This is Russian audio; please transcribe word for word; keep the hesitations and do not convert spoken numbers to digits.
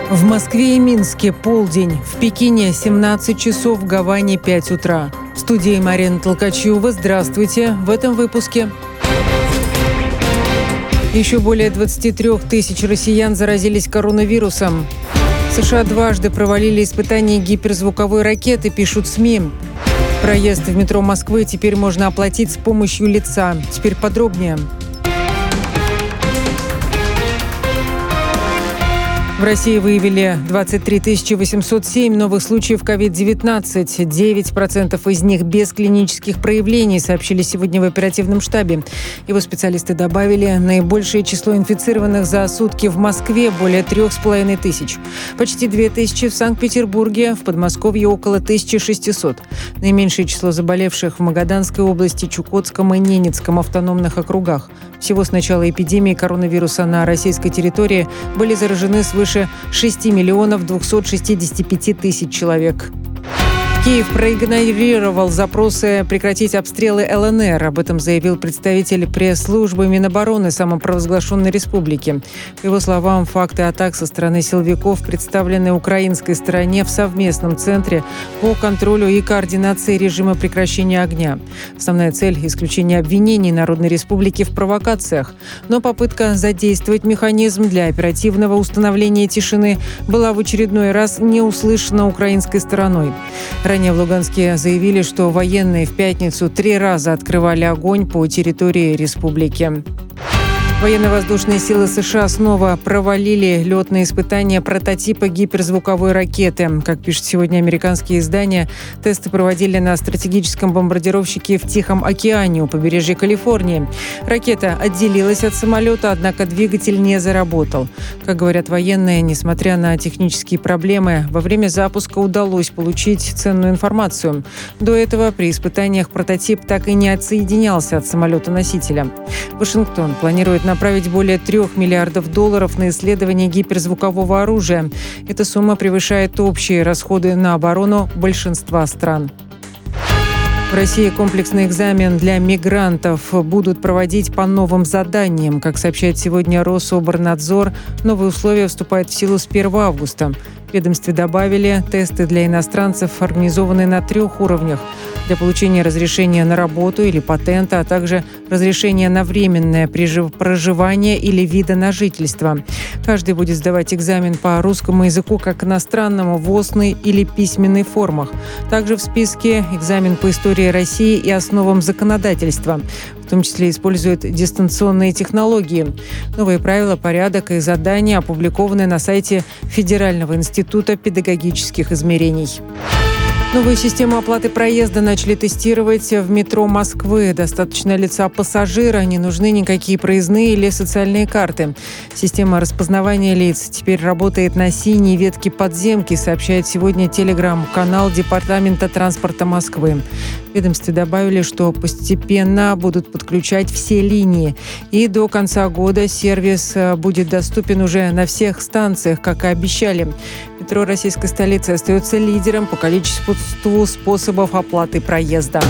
В Москве и Минске полдень, в Пекине семнадцать часов, в Гаване пять утра. В студии Марина Толкачева. Здравствуйте. В этом выпуске. Еще более двадцати трёх тысяч россиян заразились коронавирусом. США дважды провалили испытания гиперзвуковой ракеты, пишут СМИ. Проезд в метро Москвы теперь можно оплатить с помощью лица. Теперь подробнее. В России выявили двадцать три тысячи восемьсот семь новых случаев ковид девятнадцать. девять процентов из них без клинических проявлений, сообщили сегодня в оперативном штабе. Его специалисты добавили, наибольшее число инфицированных за сутки в Москве – более трех с половиной тысяч. Почти две тысячи в Санкт-Петербурге, в Подмосковье около тысячи шестисот. Наименьшее число заболевших в Магаданской области, Чукотском и Ненецком автономных округах. Всего с начала эпидемии коронавируса на российской территории были заражены свыше шести миллионов двухсот шестидесяти пяти тысяч человек. Киев проигнорировал запросы прекратить обстрелы ЛНР. Об этом заявил представитель пресс-службы Минобороны самопровозглашенной республики. По его словам, факты атак со стороны силовиков представлены украинской стороне в совместном центре по контролю и координации режима прекращения огня. Основная цель – исключение обвинений Народной Республики в провокациях. Но попытка задействовать механизм для оперативного установления тишины была в очередной раз не услышана украинской стороной. Ранее в Луганске заявили, что военные в пятницу три раза открывали огонь по территории республики. Военно-воздушные силы США снова провалили летные испытания прототипа гиперзвуковой ракеты. Как пишут сегодня американские издания, тесты проводили на стратегическом бомбардировщике в Тихом океане у побережья Калифорнии. Ракета отделилась от самолета, однако двигатель не заработал. Как говорят военные, несмотря на технические проблемы, во время запуска удалось получить ценную информацию. До этого при испытаниях прототип так и не отсоединялся от самолета-носителя. Вашингтон планирует направить более трех миллиардов долларов на исследование гиперзвукового оружия. Эта сумма превышает общие расходы на оборону большинства стран. В России комплексный экзамен для мигрантов будут проводить по новым заданиям. Как сообщает сегодня Рособорнадзор, новые условия вступают в силу с первого августа. В ведомстве добавили, тесты для иностранцев организованы на трех уровнях. Для получения разрешения на работу или патента, а также разрешения на временное проживание или вида на жительство. Каждый будет сдавать экзамен по русскому языку как иностранному в устной или письменной формах. Также в списке экзамен по истории России и основам законодательства. В том числе используют дистанционные технологии. Новые правила, порядок и задания опубликованы на сайте Федерального института педагогических измерений. Новую систему оплаты проезда начали тестировать в метро Москвы. Достаточно лица пассажира, не нужны никакие проездные или социальные карты. Система распознавания лиц теперь работает на синей ветке подземки, сообщает сегодня телеграм-канал Департамента транспорта Москвы. В ведомстве добавили, что постепенно будут подключать все линии. И до конца года сервис будет доступен уже на всех станциях, как и обещали. Метро российской столицы остается лидером по количеству способов оплаты проезда.